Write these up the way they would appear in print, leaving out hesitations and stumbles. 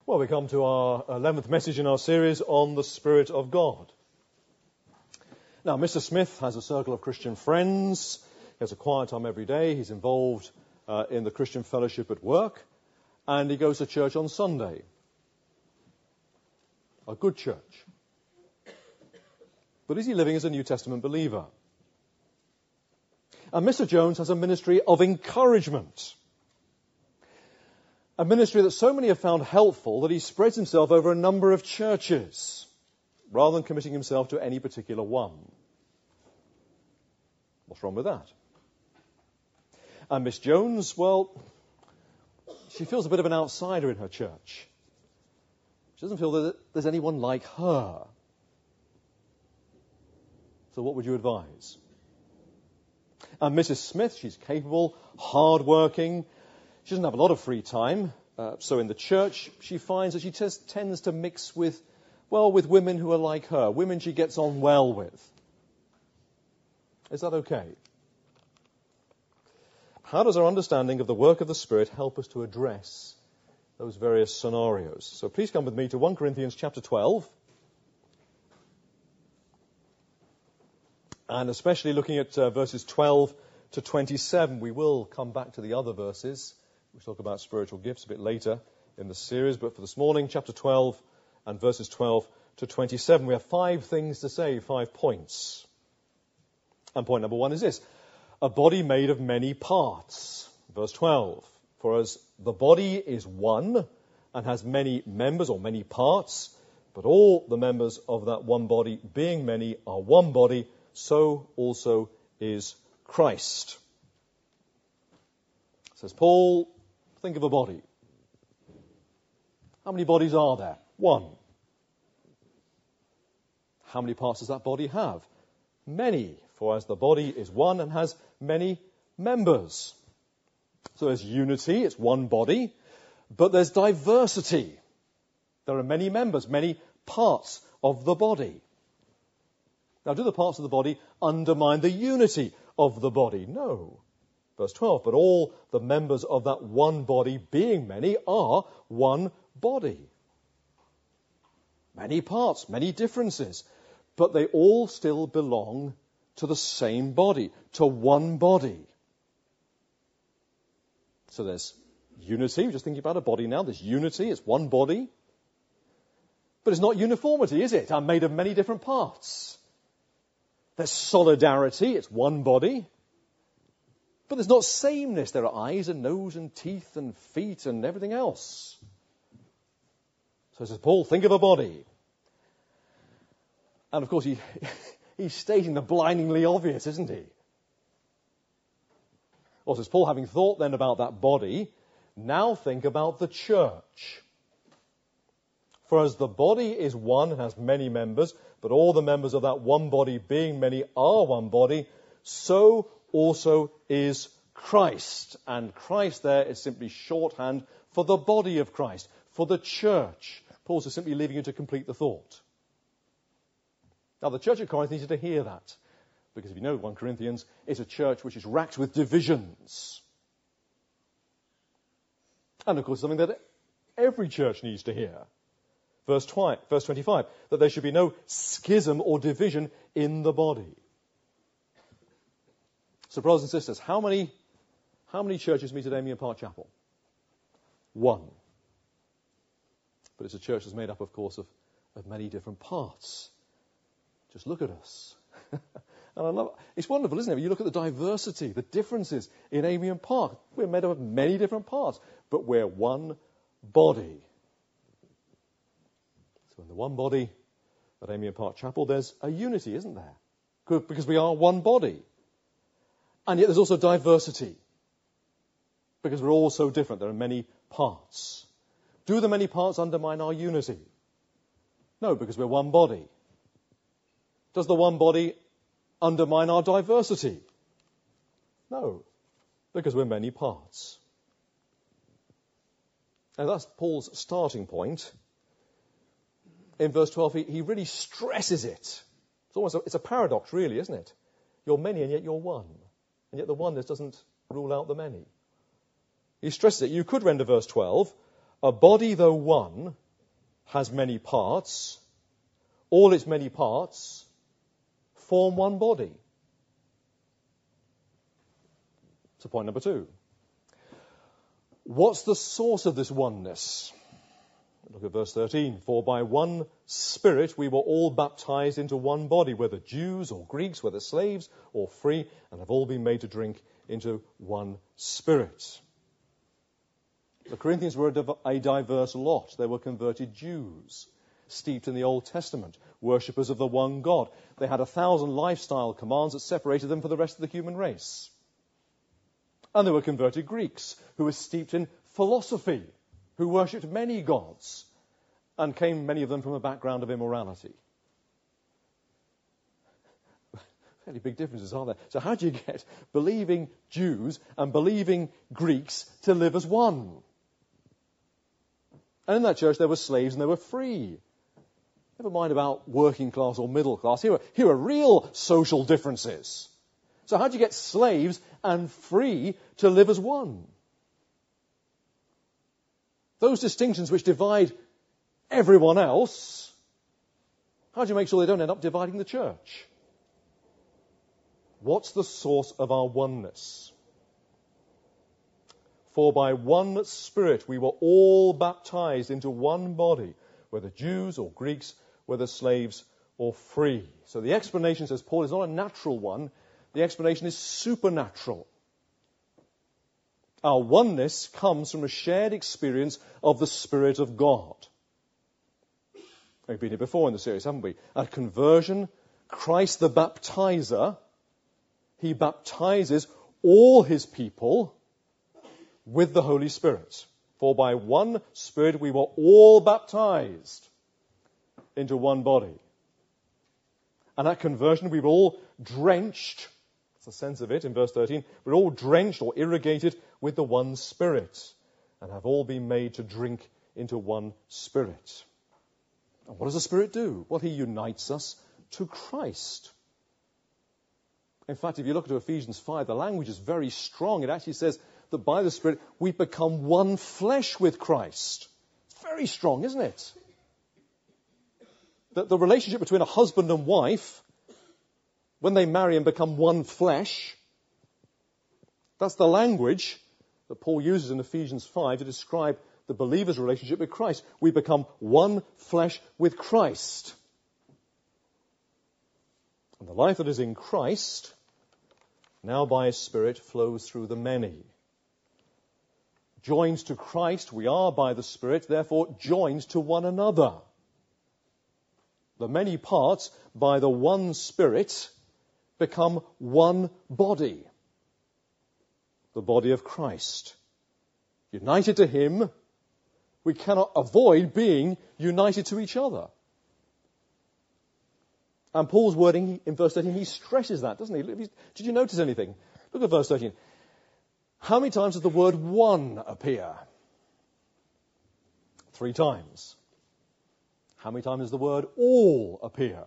Well, we come to our 11th message in our series on the Spirit of God. Now, Mr. Smith has a circle of Christian friends. He has a quiet time every day. He's involved in the Christian fellowship at work. And he goes to church on Sunday. A good church. But is he living as a New Testament believer? And Mr. Jones has a ministry of encouragement. A ministry that so many have found helpful that he spreads himself over a number of churches, rather than committing himself to any particular one. What's wrong with that? And Miss Jones, well, she feels a bit of an outsider in her church. She doesn't feel that there's anyone like her. So what would you advise? And Mrs. Smith, she's capable, hard-working. She doesn't have a lot of free time. So in the church, she finds that she tends to mix with women who are like her, women she gets on well with. Is that okay? How does our understanding of the work of the Spirit help us to address those various scenarios? So please come with me to 1 Corinthians chapter 12. And especially looking at verses 12 to 27. We will come back to the other verses. We'll talk about spiritual gifts a bit later in the series. But for this morning, chapter 12 and verses 12 to 27, we have 5 things to say, 5 points. And point number 1 is this: a body made of many parts. Verse 12, for as the body is one and has many members or many parts, but all the members of that one body, being many, are one body, so also is Christ. Says Paul, think of a body. How many bodies are there? One. How many parts does that body have? Many, for as the body is one and has many members. So there's unity, it's one body, but there's diversity. There are many members, many parts of the body. Now, do the parts of the body undermine the unity of the body? No. Verse 12, but all the members of that one body, being many, are one body. Many parts, many differences, but they all still belong to the same body, to one body. So there's unity. We're just thinking about a body now. There's unity. It's one body. But it's not uniformity, is it? I'm made of many different parts. There's solidarity. It's one body. But there's not sameness. There are eyes and nose and teeth and feet and everything else. So says Paul, think of a body. And of course he's stating the blindingly obvious, isn't he? Or says Paul, having thought then about that body, now think about the church. For as the body is one and has many members, but all the members of that one body, being many, are one body, so also is Christ. And Christ there is simply shorthand for the body of Christ, for the church. Paul's just simply leaving you to complete the thought. Now, the church at Corinth needed to hear that. Because if you know 1 Corinthians, it's a church which is racked with divisions. And of course, something that every church needs to hear. Verse 25, that there should be no schism or division in the body. So, brothers and sisters, how many churches meet at Amiens Park Chapel? 1. But it's a church that's made up, of course, of many different parts. Just look at us. And I love it's wonderful, isn't it? You look at the diversity, the differences in Amiens Park. We're made up of many different parts, but we're one body. So in the one body at Amiens Park Chapel, there's a unity, isn't there? Because we are one body. And yet there's also diversity. Because we're all so different. There are many parts. Do the many parts undermine our unity? No, because we're one body. Does the one body undermine our diversity? No, because we're many parts. And that's Paul's starting point. In verse 12, he really stresses it. It's a paradox, really, isn't it? You're many and yet you're one. And yet the oneness doesn't rule out the many. He stresses it. You could render verse 12, A body, though one, has many parts. All its many parts form one body. So point number 2. What's the source of this oneness? Look at verse 13. For by one Spirit we were all baptized into one body, whether Jews or Greeks, whether slaves or free, and have all been made to drink into one Spirit. The Corinthians were a diverse lot. They were converted Jews, steeped in the Old Testament, worshippers of the one God. They had 1,000 lifestyle commands that separated them from the rest of the human race. And they were converted Greeks, who were steeped in philosophy, who worshipped many gods, and came, many of them, from a background of immorality. Fairly big differences, aren't there? So how do you get believing Jews and believing Greeks to live as one? And in that church there were slaves and there were free. Never mind about working class or middle class. Here are real social differences. So how do you get slaves and free to live as one? Those distinctions which divide everyone else, how do you make sure they don't end up dividing the church? What's the source of our oneness? For by one Spirit we were all baptized into one body, whether Jews or Greeks, whether slaves or free. So the explanation, says Paul, is not a natural one. The explanation is supernatural. Our oneness comes from a shared experience of the Spirit of God. We've been here before in the series, haven't we? At conversion, Christ the baptizer, he baptizes all his people with the Holy Spirit. For by one Spirit we were all baptized into one body. And at conversion we were all drenched, that's the sense of it in verse 13, we're all drenched or irrigated with the one Spirit and have all been made to drink into one Spirit. And what does the Spirit do? Well, he unites us to Christ. In fact, if you look at Ephesians 5, the language is very strong. It actually says that by the Spirit we become one flesh with Christ. It's very strong, isn't it? That the relationship between a husband and wife, when they marry and become one flesh, that's the language that Paul uses in Ephesians 5 to describe the believer's relationship with Christ. We become one flesh with Christ. And the life that is in Christ, now by his Spirit, flows through the many. Joined to Christ, we are by the Spirit, therefore joined to one another. The many parts, by the one Spirit, become one body. The body of Christ. United to him, we cannot avoid being united to each other. And Paul's wording in verse 13, he stresses that, doesn't he? Did you notice anything? Look at verse 13. How many times does the word one appear? 3 times. How many times does the word all appear?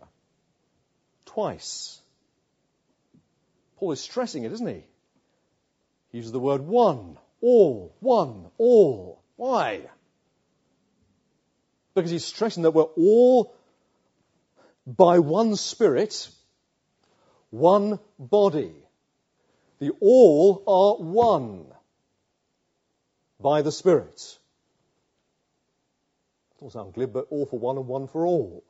2. Paul is stressing it, isn't he? He uses the word one, all. Why? Because he's stressing that we're all by one Spirit, one body. The all are one by the Spirit. It all sounds glib, but all for one and one for all.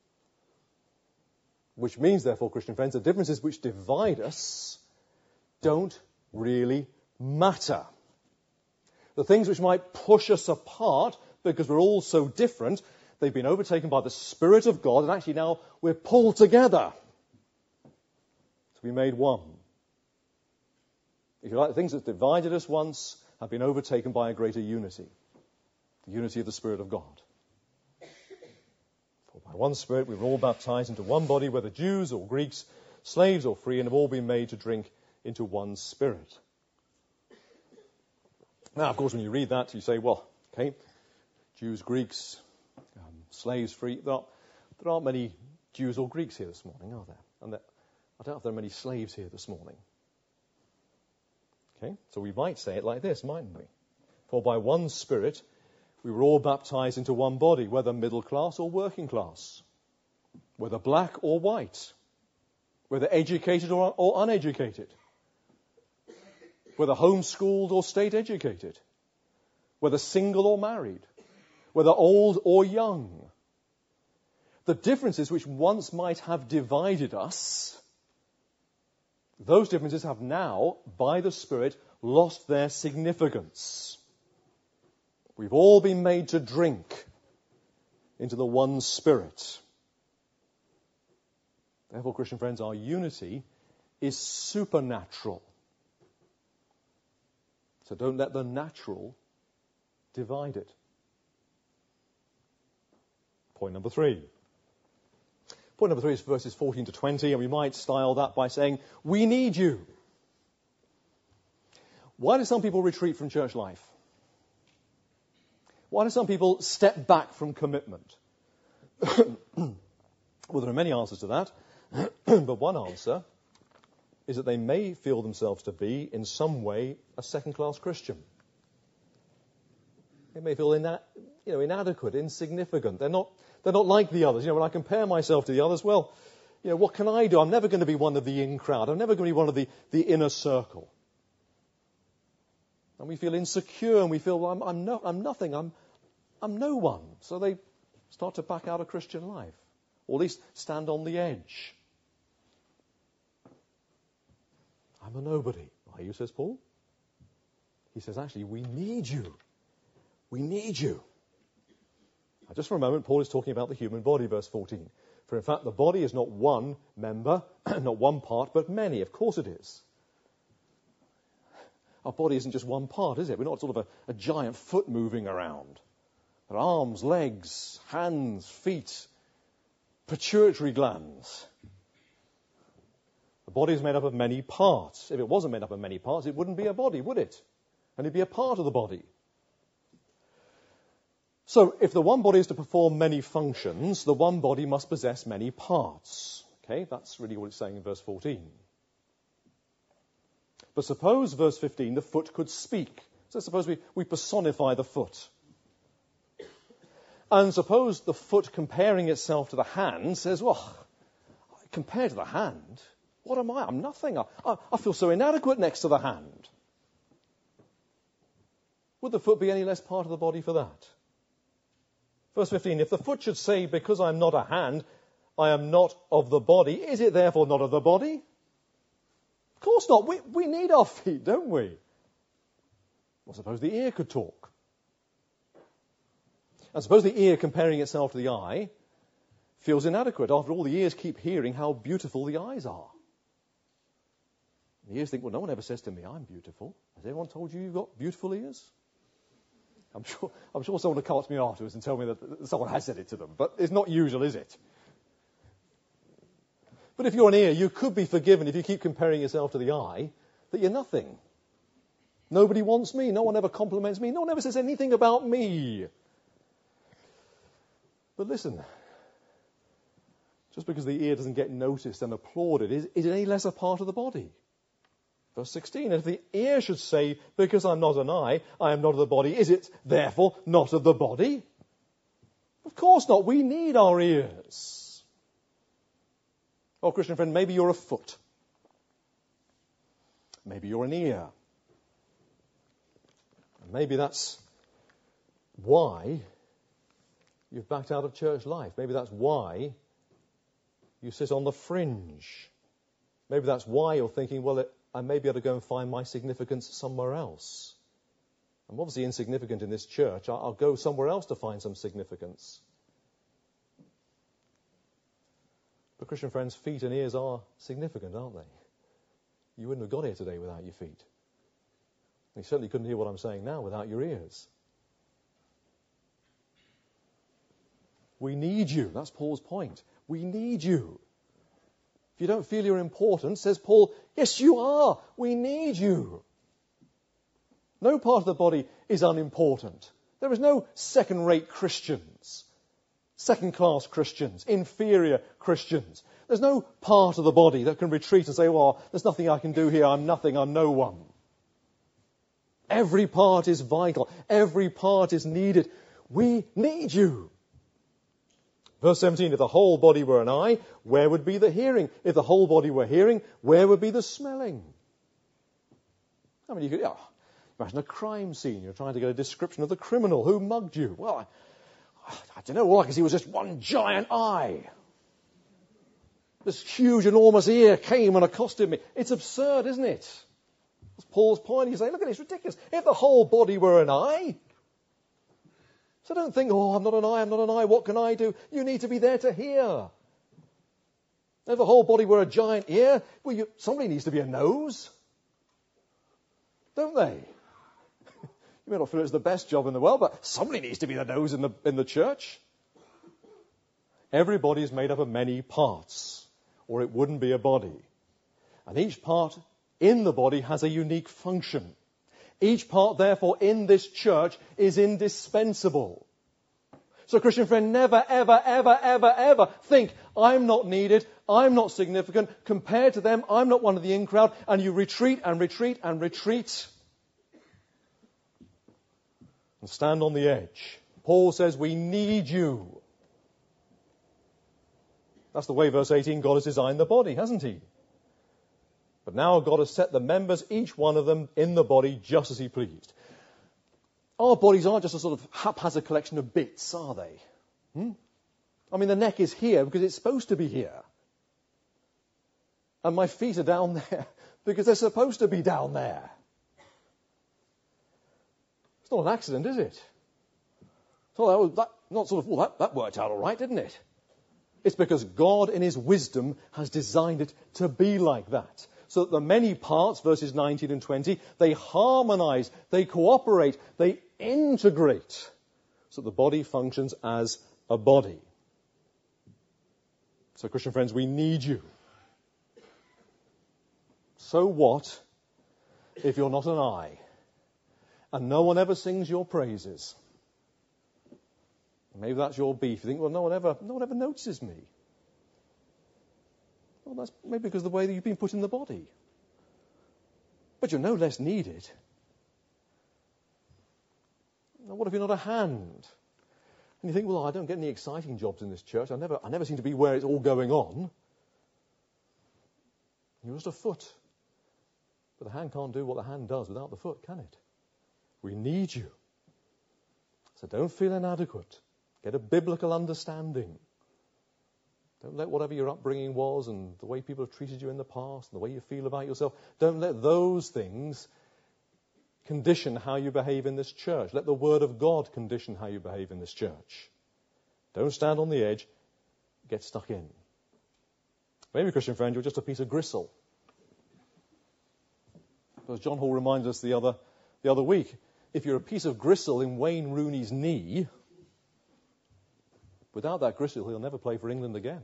Which means, therefore, Christian friends, the differences which divide us don't really matter. The things which might push us apart because we're all so different, they've been overtaken by the Spirit of God, and actually now we're pulled together to be made one. If you like, the things that divided us once have been overtaken by a greater unity, the unity of the Spirit of God. For by one Spirit we were all baptized into one body, whether Jews or Greeks, slaves or free, and have all been made to drink into one Spirit. Now, of course, when you read that, you say, well, okay, Jews, Greeks, slaves, free. There aren't many Jews or Greeks here this morning, are there? And I don't know if there are many slaves here this morning. Okay, so we might say it like this, mightn't we? For by one Spirit We were all baptized into one body, whether middle class or working class, whether black or white, whether educated or uneducated, whether homeschooled or state educated, whether single or married, whether old or young. The differences which once might have divided us, those differences have now, by the Spirit, lost their significance. We've all been made to drink into the one Spirit. Therefore, Christian friends, our unity is supernatural. So don't let the natural divide it. Point number 3. Point number 3 is verses 14 to 20, and we might style that by saying, we need you. Why do some people retreat from church life? Why do some people step back from commitment? Well, there are many answers to that, but one answer is that they may feel themselves to be, in some way, a second-class Christian. They may feel inadequate, insignificant. They're not like the others. When I compare myself to the others, well, what can I do? I'm never going to be one of the in crowd. I'm never going to be one of the inner circle. And we feel insecure, and we feel, well, I'm nothing. I'm no one. So they start to back out of Christian life, or at least stand on the edge. I'm a nobody. Are you, says Paul? He says, actually, we need you. We need you. Now, just for a moment, Paul is talking about the human body, verse 14. For in fact, the body is not one member, not one part, but many. Of course it is. Our body isn't just one part, is it? We're not sort of a giant foot moving around. There are arms, legs, hands, feet, pituitary glands. The body is made up of many parts. If it wasn't made up of many parts, it wouldn't be a body, would it? And it'd be a part of the body. So, if the one body is to perform many functions, the one body must possess many parts. Okay, that's really what it's saying in verse 14. But suppose, verse 15, the foot could speak. So suppose we personify the foot. And suppose the foot, comparing itself to the hand, says, well, compared to the hand, what am I? I'm nothing. I feel so inadequate next to the hand. Would the foot be any less part of the body for that? Verse 15, if the foot should say, because I'm not a hand, I am not of the body, is it therefore not of the body? Of course not. We need our feet, don't we? Well, suppose the ear could talk. And suppose the ear, comparing itself to the eye, feels inadequate. After all, the ears keep hearing how beautiful the eyes are. The ears think, well, no one ever says to me, I'm beautiful. Has anyone told you you've got beautiful ears? I'm sure someone will come up to me afterwards and tell me that someone has said it to them. But it's not usual, is it? But if you're an ear, you could be forgiven if you keep comparing yourself to the eye, that you're nothing. Nobody wants me. No one ever compliments me. No one ever says anything about me. But listen, just because the ear doesn't get noticed and applauded, is it any less a part of the body? Verse 16, if the ear should say, because I'm not an eye, I am not of the body, is it therefore not of the body? Of course not. We need our ears. Oh, Christian friend, maybe you're a foot. Maybe you're an ear. And maybe that's why you've backed out of church life. Maybe that's why you sit on the fringe. Maybe that's why you're thinking, well, I may be able to go and find my significance somewhere else. I'm obviously insignificant in this church. I'll go somewhere else to find some significance. But Christian friends, feet and ears are significant, aren't they? You wouldn't have got here today without your feet. You certainly couldn't hear what I'm saying now without your ears. We need you. That's Paul's point. We need you. If you don't feel you're important, says Paul, yes, you are. We need you. No part of the body is unimportant. There is no second-rate Christians, second-class Christians, inferior Christians. There's no part of the body that can retreat and say, well, there's nothing I can do here. I'm nothing. I'm no one. Every part is vital. Every part is needed. we need you. Verse 17, if the whole body were an eye, where would be the hearing? If the whole body were hearing, where would be the smelling? I mean, you could imagine a crime scene. You're trying to get a description of the criminal who mugged you. Well, I don't know. All I can see was just one giant eye. This huge, enormous ear came and accosted me. It's absurd, isn't it? That's Paul's point. He's saying, look at it, it's ridiculous. If the whole body were an eye. So don't think, I'm not an eye, what can I do? You need to be there to hear. If the whole body were a giant ear, well, somebody needs to be a nose. Don't they? You may not feel it's the best job in the world, but somebody needs to be the nose in the church. Everybody is made up of many parts, or it wouldn't be a body. And each part in the body has a unique function. Each part, therefore, in this church is indispensable. So, Christian friend, never, ever, ever, ever, ever think, I'm not needed, I'm not significant, compared to them, I'm not one of the in crowd, and you retreat and retreat and retreat and stand on the edge. Paul says, we need you. That's the way, verse 18, God has designed the body, hasn't he? But now God has set the members, each one of them, in the body just as he pleased. Our bodies aren't just a sort of haphazard collection of bits, are they? I mean, the neck is here because it's supposed to be here. And my feet are down there because they're supposed to be down there. It's not an accident, is it? So that worked out all right, didn't it? It's because God, in his wisdom, has designed it to be like that. So that the many parts, verses 19 and 20, they harmonize, they cooperate, they integrate, so that the body functions as a body. So, Christian friends, we need you. So what if you're not an eye, and no one ever sings your praises? Maybe that's your beef. You think, well, no one ever notices me. Well, that's maybe because of the way that you've been put in the body. But you're no less needed. Now, what if you're not a hand? And you think, well, I don't get any exciting jobs in this church. I never seem to be where it's all going on. You're just a foot. But the hand can't do what the hand does without the foot, can it? We need you. So don't feel inadequate. Get a biblical understanding. Don't let whatever your upbringing was and the way people have treated you in the past and the way you feel about yourself, don't let those things condition how you behave in this church. Let the Word of God condition how you behave in this church. Don't stand on the edge. Get stuck in. Maybe, Christian friend, you're just a piece of gristle. As John Hall reminds us the other week, if you're a piece of gristle in Wayne Rooney's knee, without that gristle, he'll never play for England again.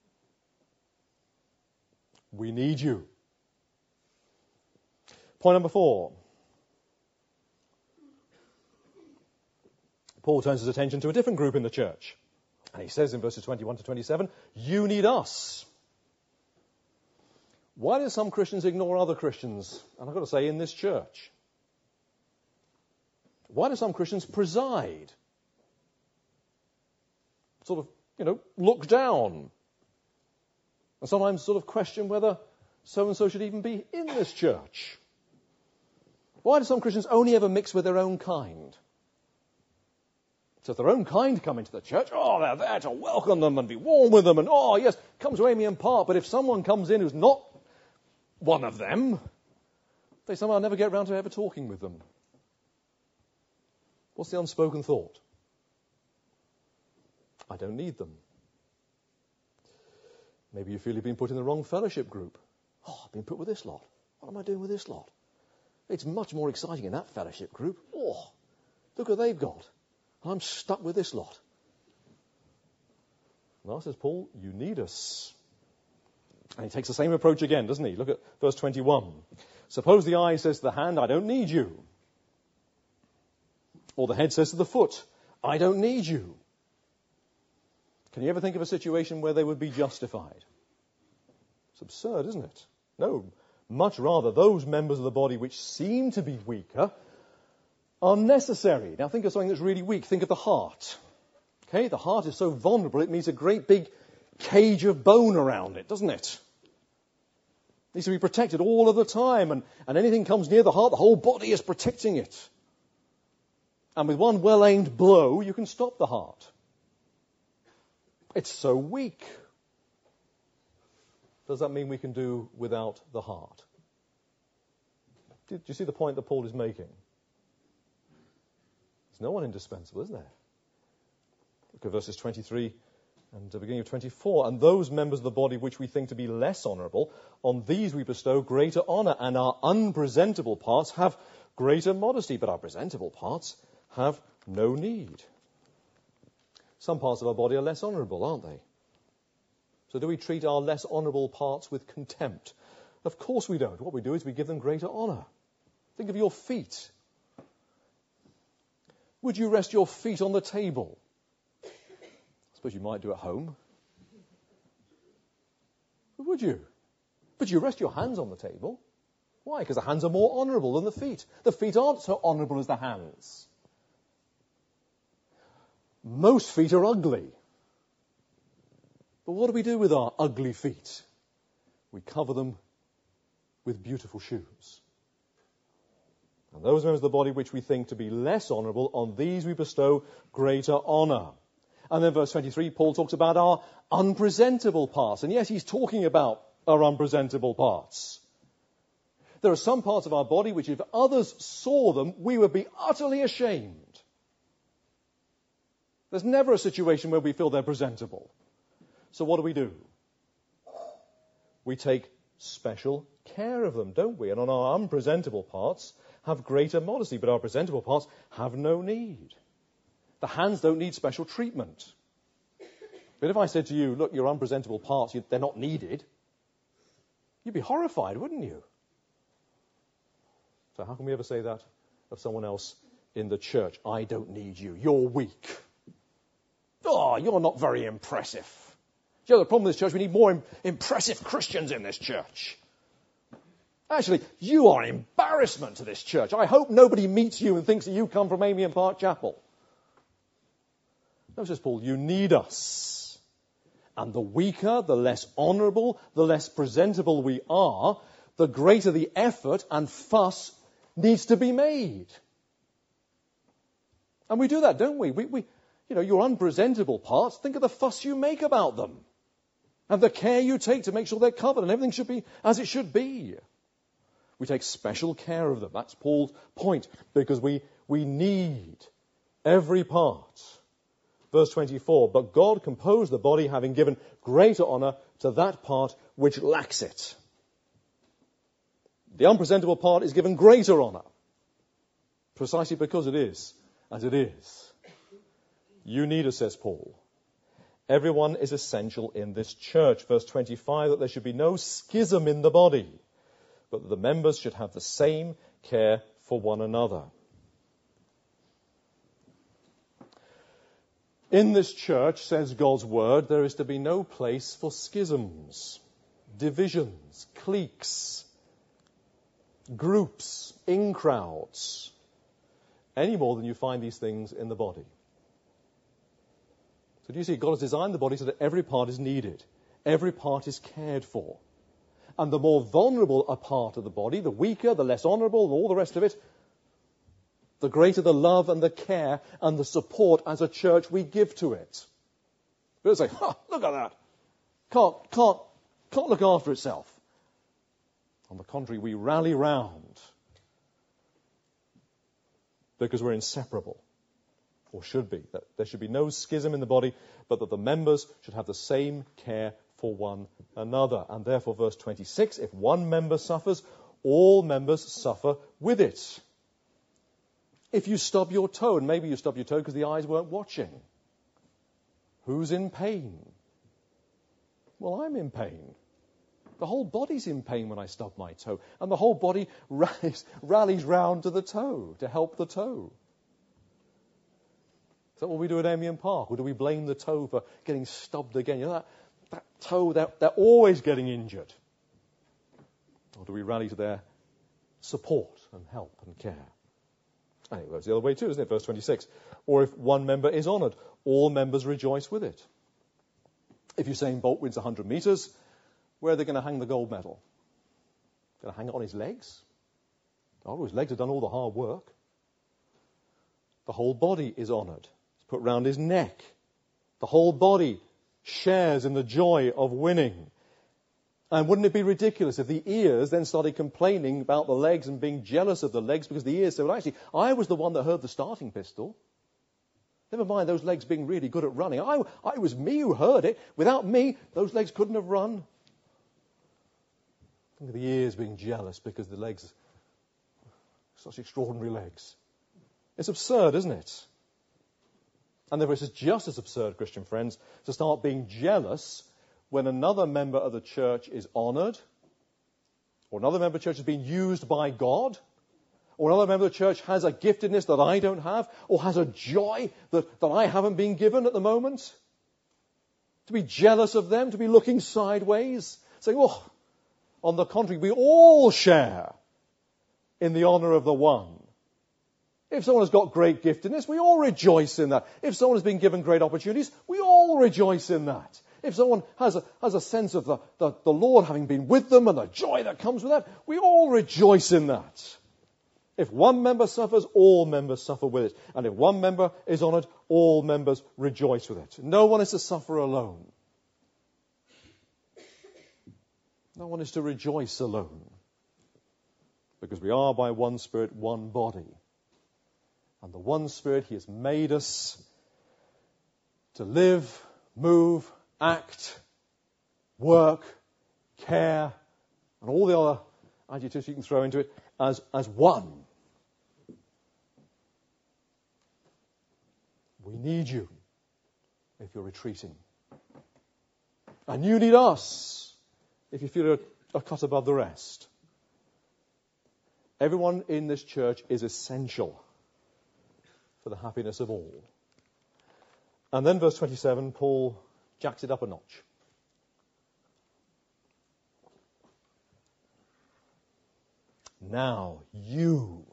We need you. Point number 4. Paul turns his attention to a different group in the church. And he says in verses 21 to 27, you need us. Why do some Christians ignore other Christians? And I've got to say, in this church. Why do some Christians preside? Sort of, look down. And sometimes sort of question whether so-and-so should even be in this church. Why do some Christians only ever mix with their own kind? So if their own kind come into the church, they're there to welcome them and be warm with them, and yes, come to Amy and Park. But if someone comes in who's not one of them, they somehow never get around to ever talking with them. What's the unspoken thought? I don't need them. Maybe you feel you've been put in the wrong fellowship group. I've been put with this lot. What am I doing with this lot? It's much more exciting in that fellowship group. Look what they've got. I'm stuck with this lot. Well, says Paul, you need us. And he takes the same approach again, doesn't he? Look at verse 21. Suppose the eye says to the hand, I don't need you. Or the head says to the foot, I don't need you. Can you ever think of a situation where they would be justified? It's absurd, isn't it? No, much rather those members of the body which seem to be weaker are necessary. Now think of something that's really weak. Think of the heart. Okay, the heart is so vulnerable, it needs a great big cage of bone around it, doesn't it? It needs to be protected all of the time, and anything comes near the heart, the whole body is protecting it. And with one well-aimed blow, you can stop the heart. It's so weak. Does that mean we can do without the heart? Do you see the point that Paul is making? There's no one indispensable, is there? Look at verses 23 and the beginning of 24. And those members of the body which we think to be less honourable, on these we bestow greater honour, and our unpresentable parts have greater modesty, but our presentable parts have no need. Some parts of our body are less honourable, aren't they? So do we treat our less honourable parts with contempt? Of course we don't. What we do is we give them greater honour. Think of your feet. Would you rest your feet on the table? I suppose you might do at home. But would you? But you rest your hands on the table. Why? Because the hands are more honourable than the feet. The feet aren't so honourable as the hands. Most feet are ugly. But what do we do with our ugly feet? We cover them with beautiful shoes. And those members of the body which we think to be less honourable, on these we bestow greater honour. And then verse 23, Paul talks about our unpresentable parts. And yes, he's talking about our unpresentable parts. There are some parts of our body which if others saw them, we would be utterly ashamed. There's never a situation where we feel they're presentable. So what do? We take special care of them, don't we? And on our unpresentable parts have greater modesty, but our presentable parts have no need. The hands don't need special treatment. But if I said to you, look, your unpresentable parts, they're not needed, you'd be horrified, wouldn't you? So how can we ever say that of someone else in the church? I don't need you. You're weak. Oh, you're not very impressive. You know, the problem with this church, we need more impressive Christians in this church. Actually, you are an embarrassment to this church. I hope nobody meets you and thinks that you come from Amy and Park Chapel. No, says Paul, you need us. And the weaker, the less honourable, the less presentable we are, the greater the effort and fuss needs to be made. And we do that, don't we? You know, your unpresentable parts, think of the fuss you make about them. And the care you take to make sure they're covered and everything should be as it should be. We take special care of them. That's Paul's point. Because we need every part. Verse 24, but God composed the body having given greater honour to that part which lacks it. The unpresentable part is given greater honour. Precisely because it is as it is. You need us, says Paul. Everyone is essential in this church. Verse 25, that there should be no schism in the body, but that the members should have the same care for one another. In this church, says God's word, there is to be no place for schisms, divisions, cliques, groups, in-crowds, any more than you find these things in the body. So do you see, God has designed the body so that every part is needed. Every part is cared for. And the more vulnerable a part of the body, the weaker, the less honourable, and all the rest of it, the greater the love and the care and the support as a church we give to it. We don't say, look at that. Can't look after itself. On the contrary, we rally round because we're inseparable. Or should be, that there should be no schism in the body, but that the members should have the same care for one another. And therefore, verse 26, if one member suffers, all members suffer with it. If you stub your toe, and maybe you stub your toe because the eyes weren't watching, who's in pain? Well, I'm in pain. The whole body's in pain when I stub my toe, and the whole body rallies round to the toe to help the toe. Is that what we do at Amiens Park? Or do we blame the toe for getting stubbed again? You know, that toe, they're always getting injured. Or do we rally to their support and help and care? And it goes the other way too, doesn't it? Verse 26. Or if one member is honoured, all members rejoice with it. If Usain Bolt wins 100 metres, where are they going to hang the gold medal? Going to hang it on his legs? Oh, his legs have done all the hard work. The whole body is honoured. It's put round his neck. The whole body shares in the joy of winning. And wouldn't it be ridiculous if the ears then started complaining about the legs and being jealous of the legs because the ears said, well, actually, I was the one that heard the starting pistol. Never mind those legs being really good at running. I was me who heard it. Without me, those legs couldn't have run. Think of the ears being jealous because the legs, such extraordinary legs. It's absurd, isn't it? And therefore it's just as absurd, Christian friends, to start being jealous when another member of the church is honoured, or another member of the church is being used by God, or another member of the church has a giftedness that I don't have, or has a joy that I haven't been given at the moment. To be jealous of them, to be looking sideways, saying, oh, on the contrary, we all share in the honour of the one. If someone has got great giftedness, we all rejoice in that. If someone has been given great opportunities, we all rejoice in that. If someone has a sense of the Lord having been with them and the joy that comes with that, we all rejoice in that. If one member suffers, all members suffer with it. And if one member is honoured, all members rejoice with it. No one is to suffer alone. No one is to rejoice alone. Because we are by one Spirit, one body. And the one Spirit, He has made us to live, move, act, work, care, and all the other adjectives you can throw into it as one. We need you if you're retreating. And you need us if you feel a cut above the rest. Everyone in this church is essential for the happiness of all. And then verse 27, Paul jacks it up a notch. Now you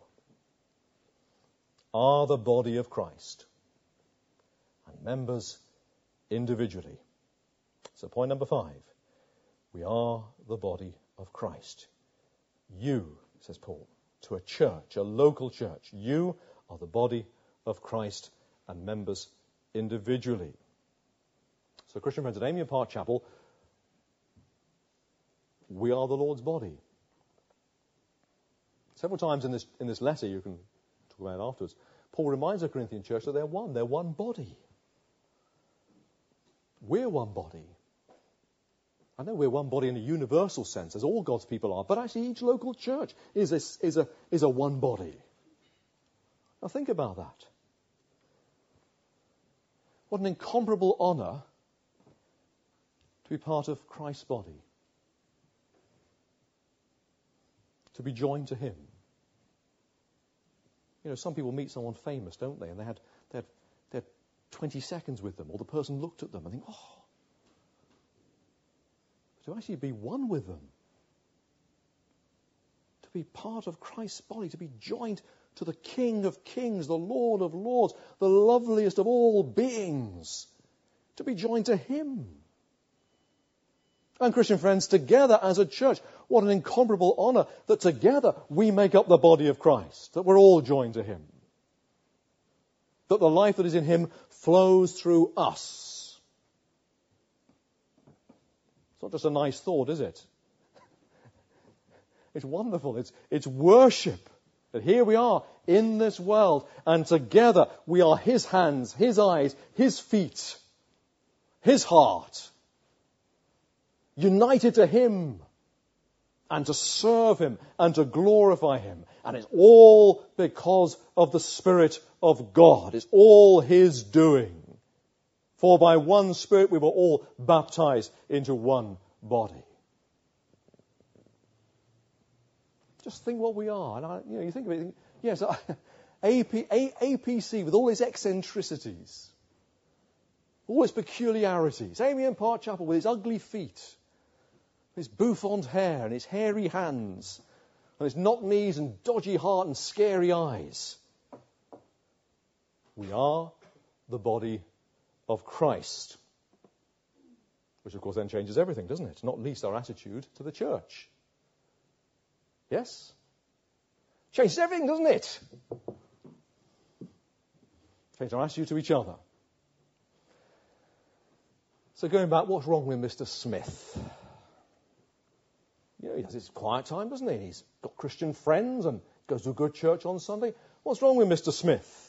are the body of Christ and members individually. So point number 5, we are the body of Christ. You, says Paul, to a church, a local church, you are the body of Christ and members individually. So, Christian friends, at Amy and Park Chapel, we are the Lord's body. Several times in this letter, you can talk about it afterwards, Paul reminds the Corinthian church that they're one body. We're one body. I know we're one body in a universal sense, as all God's people are, but actually each local church is a one body. Now think about that. What an incomparable honour to be part of Christ's body. To be joined to Him. You know, some people meet someone famous, don't they? And they had 20 seconds with them, or the person looked at them and think, oh. To actually be one with them. To be part of Christ's body, to be joined to the King of Kings, the Lord of Lords, the loveliest of all beings. To be joined to Him. And Christian friends, together as a church, what an incomparable honour that together we make up the body of Christ, that we're all joined to Him. That the life that is in Him flows through us. It's not just a nice thought, is it? It's wonderful. It's worship. That here we are in this world, and together we are His hands, His eyes, His feet, His heart. United to Him, and to serve Him, and to glorify Him. And it's all because of the Spirit of God. It's all His doing. For by one Spirit we were all baptized into one body. Just think what we are. And you think of it, yes, APC with all its eccentricities, all its peculiarities. Amy and Park Chapel with its ugly feet, his bouffant hair and his hairy hands, and his knock knees and dodgy heart and scary eyes. We are the body of Christ. Which, of course, then changes everything, doesn't it? Not least our attitude to the church. Yes? Changes everything, doesn't it? Changes our attitude to each other. So going back, what's wrong with Mr. Smith? You know, he has his quiet time, doesn't he? He's got Christian friends and goes to a good church on Sunday. What's wrong with Mr. Smith?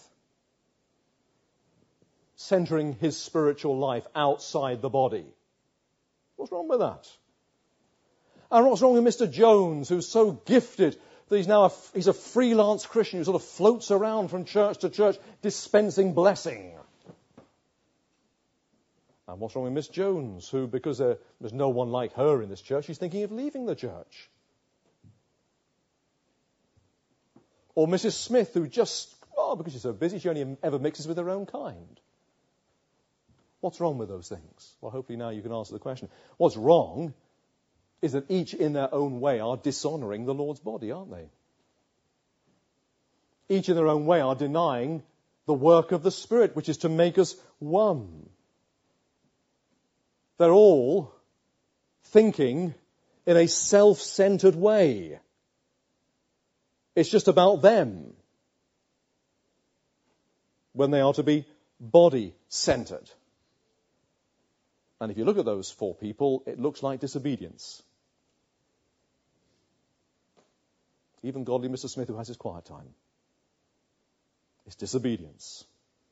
Centering his spiritual life outside the body. What's wrong with that? And what's wrong with Mr. Jones, who's so gifted that he's a freelance Christian who sort of floats around from church to church dispensing blessing? And what's wrong with Miss Jones, who, because there's no one like her in this church, she's thinking of leaving the church? Or Mrs. Smith, who just, because she's so busy, she only ever mixes with her own kind. What's wrong with those things? Well, hopefully now you can answer the question. What's wrong is that each in their own way are dishonouring the Lord's body, aren't they? Each in their own way are denying the work of the Spirit, which is to make us one. They're all thinking in a self-centered way. It's just about them, when they are to be body-centered. And if you look at those four people, it looks like disobedience. Even godly Mr. Smith, who has his quiet time, it's disobedience.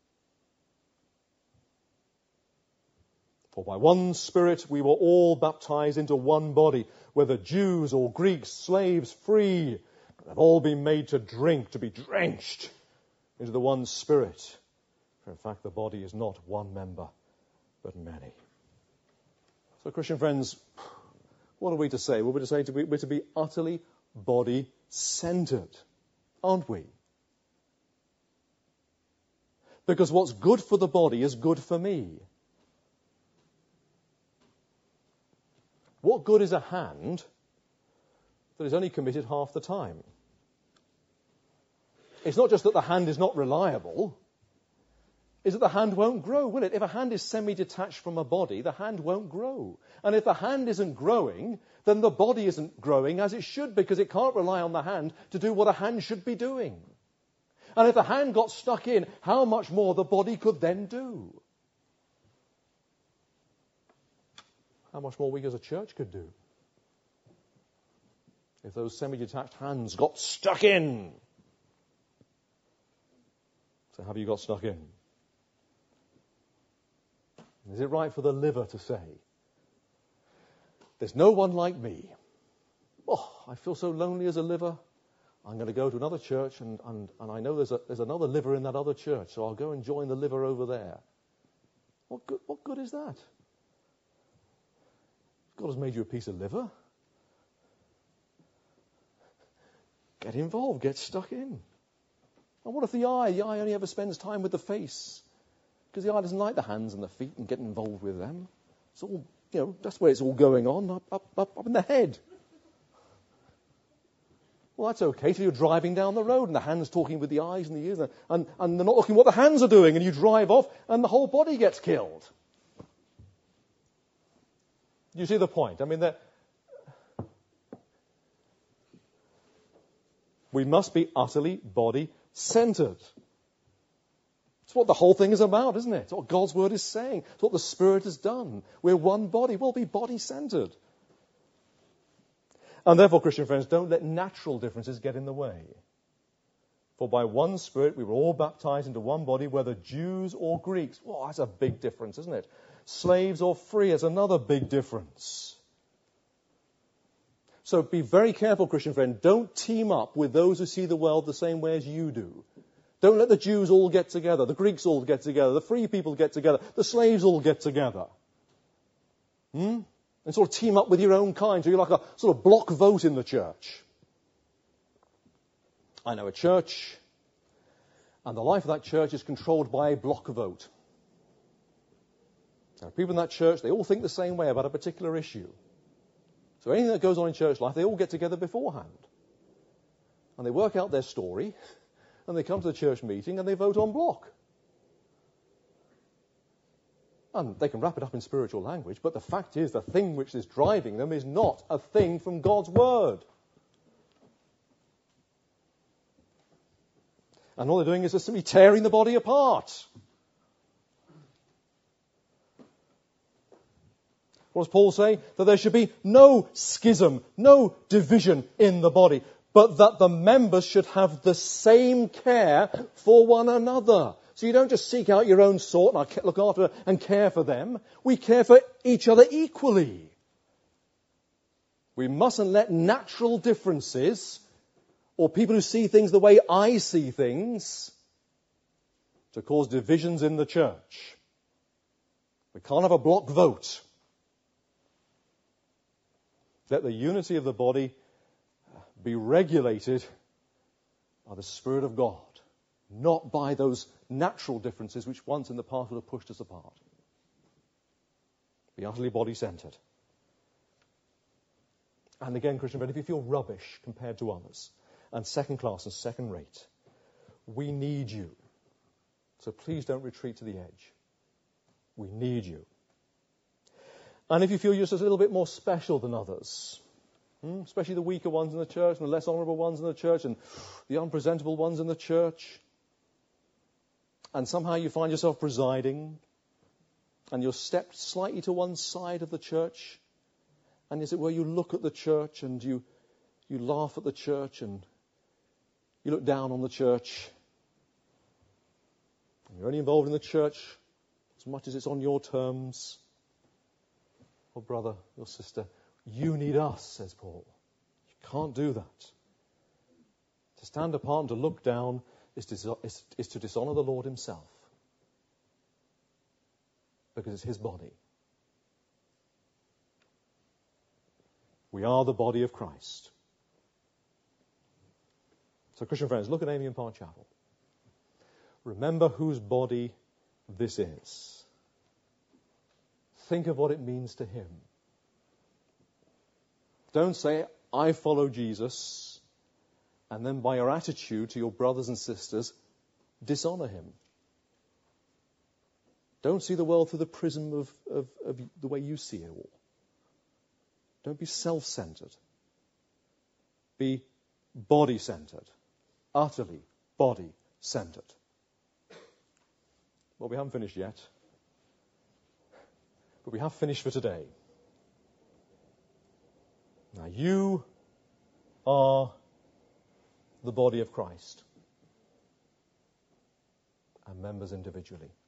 For by one Spirit we were all baptized into one body, whether Jews or Greeks, slaves, free, have all been made to drink, to be drenched into the one Spirit. For in fact the body is not one member, but many. So, Christian friends, what are we to say? Well, we're to be utterly body-centered, aren't we? Because what's good for the body is good for me. What good is a hand that is only committed half the time? It's not just that the hand is not reliable. Is that the hand won't grow, will it? If a hand is semi-detached from a body, the hand won't grow. And if the hand isn't growing, then the body isn't growing as it should, because it can't rely on the hand to do what a hand should be doing. And if the hand got stuck in, how much more the body could then do? How much more we as a church could do if those semi-detached hands got stuck in. So have you got stuck in? Is it right for the liver to say, there's no one like me? Oh, I feel so lonely as a liver. I'm going to go to another church, and I know there's another liver in that other church, so I'll go and join the liver over there. What good is that? God has made you a piece of liver. Get involved, get stuck in. And what if the eye? The eye only ever spends time with the face. Because the eye doesn't like the hands and the feet and getting involved with them. It's all, that's where it's all going on, up in the head. Well, that's okay till you're driving down the road and the hand's talking with the eyes and the ears and they're not looking what the hands are doing, and you drive off and the whole body gets killed. You see the point? I mean, we must be utterly body-centered. It's what the whole thing is about, isn't it? It's what God's Word is saying. It's what the Spirit has done. We're one body. We'll be body-centered. And therefore, Christian friends, don't let natural differences get in the way. For by one Spirit we were all baptized into one body, whether Jews or Greeks. Well, that's a big difference, isn't it? Slaves or free is another big difference. So be very careful, Christian friend. Don't team up with those who see the world the same way as you do. Don't let the Jews all get together, the Greeks all get together, the free people get together, the slaves all get together. And sort of team up with your own kind, so you're like a sort of block vote in the church. I know a church, and the life of that church is controlled by a block vote. Now, people in that church, they all think the same way about a particular issue. So anything that goes on in church life, they all get together beforehand. And they work out their story, and they come to the church meeting and they vote en bloc. And they can wrap it up in spiritual language, but the fact is the thing which is driving them is not a thing from God's Word. And all they're doing is just simply tearing the body apart. What does Paul say? That there should be no schism, no division in the body, but that the members should have the same care for one another. So you don't just seek out your own sort and look after and care for them. We care for each other equally. We mustn't let natural differences or people who see things the way I see things to cause divisions in the church. We can't have a block vote. Let the unity of the body be regulated by the Spirit of God, not by those natural differences which once in the past would have pushed us apart. Be utterly body-centered. And again, Christian friend, if you feel rubbish compared to others, and second class and second rate, we need you. So please don't retreat to the edge. We need you. And if you feel you're just a little bit more special than others, especially the weaker ones in the church and the less honourable ones in the church and the unpresentable ones in the church, and somehow you find yourself presiding and you're stepped slightly to one side of the church, and as it were you look at the church and you laugh at the church and you look down on the church, and you're only involved in the church as much as it's on your terms. Oh, brother, your sister, you need us, says Paul. You can't do that. To stand apart and to look down is to dishonour the Lord himself. Because it's his body. We are the body of Christ. So, Christian friends, look at Amiens Park Chapel. Remember whose body this is. Think of what it means to him. Don't say, I follow Jesus, and then by your attitude to your brothers and sisters, dishonour him. Don't see the world through the prism of the way you see it all. Don't be self-centered. Be body-centered. Utterly body-centered. Well, we haven't finished yet. But we have finished for today. Now, you are the body of Christ and members individually.